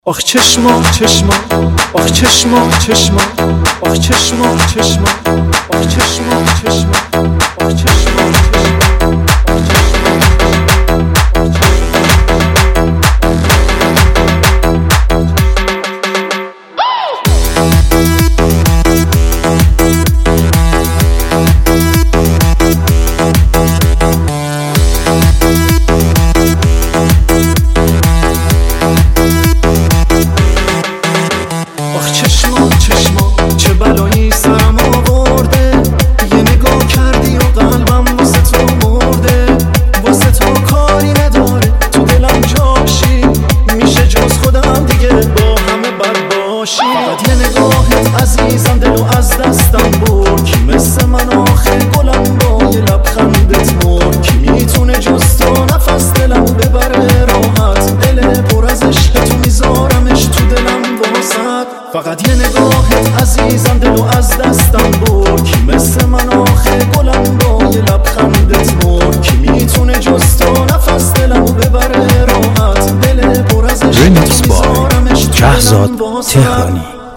آخ چشما چشما، آخ چشما چشما، آخ چشما چشما، آخ چشما چشما، آخ چشما چه بلایی سرم آورده، یه نگاه کردی و قلبم واسه تو مرده، واسه تو کاری نداره تو دلم جاشی، میشه جز خودم دیگه با همه بد باشی. فقط یه نگاهت عزیزم دلو از دستم برد، کی مثل من آخه گلم با یه لبخندت مرد، کی میتونه جز تو نفس دلمو ببره راحت، دل پر از عشق تو میذارمش تو دلم واسط. فقط یه نگاهت عزیزم دلو از دستم برد، کی مثل من آخه گلم با یه لبخندت مرد، کی میتونه جز تو نفس دلمو ببره راحت، دل پر از عشق تو میذارمش تو دلم واسط.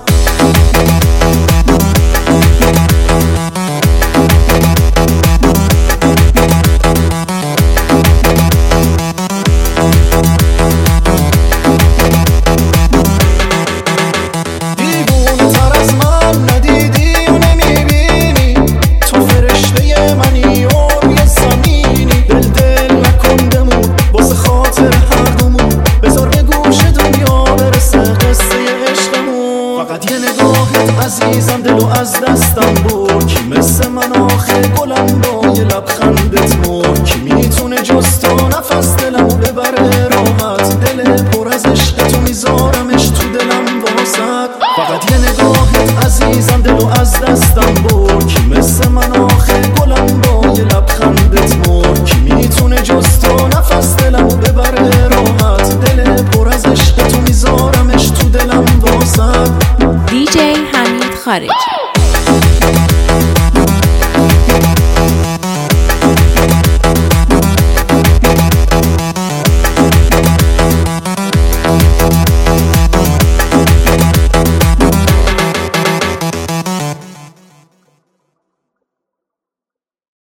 عزیزم دلو از دستم برد، کی مثل من آخه گلم با یه لبخندت مرد، کی میتونه جز تو نفس دلمو ببره راحت، دل پر از عشق تو میذارمش تو دلم واسط. فقط یه نگاهت عزیزم دلو از دستم برد، کی مثل من آخه گلم با یه لبخندت مرد، کی میتونه جز تو نفس دلمو ببره راحت، دل پر از عشق تو میذارمش تو دلم واسط. DJ حمید خارجی.